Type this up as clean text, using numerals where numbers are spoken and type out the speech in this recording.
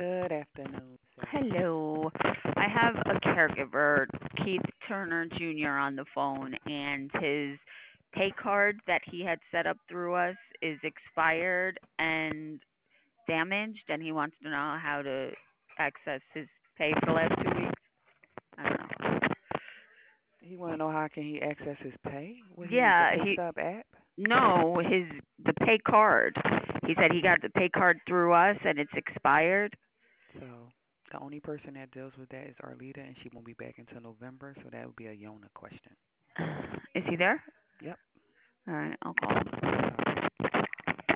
Good afternoon, sir. Hello. I have a caregiver, Keith Turner Jr., on the phone, and his pay card that he had set up through us is expired and damaged, and he wants to know how to access his pay for the last 2 weeks. I don't know. He want to know how can he access his pay? What he use the Yeah, pay stub app? no, the pay card. He said he got the pay card through us and it's expired. So the only person that deals with that is Arlita, and she won't be back until November. So that would be a Yona question. Is he there? Yep. All right, I'll call him.